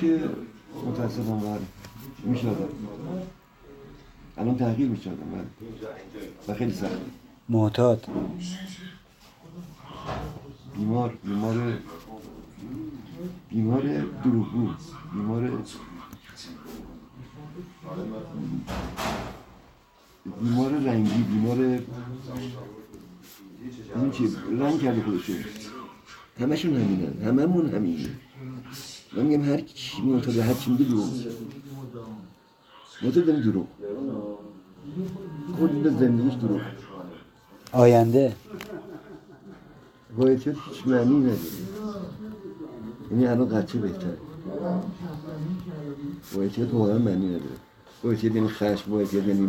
که متاسفم بله میشدم الان تحقیل میشدم بله و خیلی سخت معتاد بیمار دروغگو بیمار رنگی این چی رنگ کرده خودشون همشون همینن هممون همینه من میگم هر کی معتاد هر چی میگه دروغ میگه معتاد داریم دروغ کل زندگیش دروغ آینده واقعیت هیچ معنی نداره یعنی الان قطعه بهتره واقعیت واقعا معنی نداره واقعیت یعنی خشم واقعیت یعنی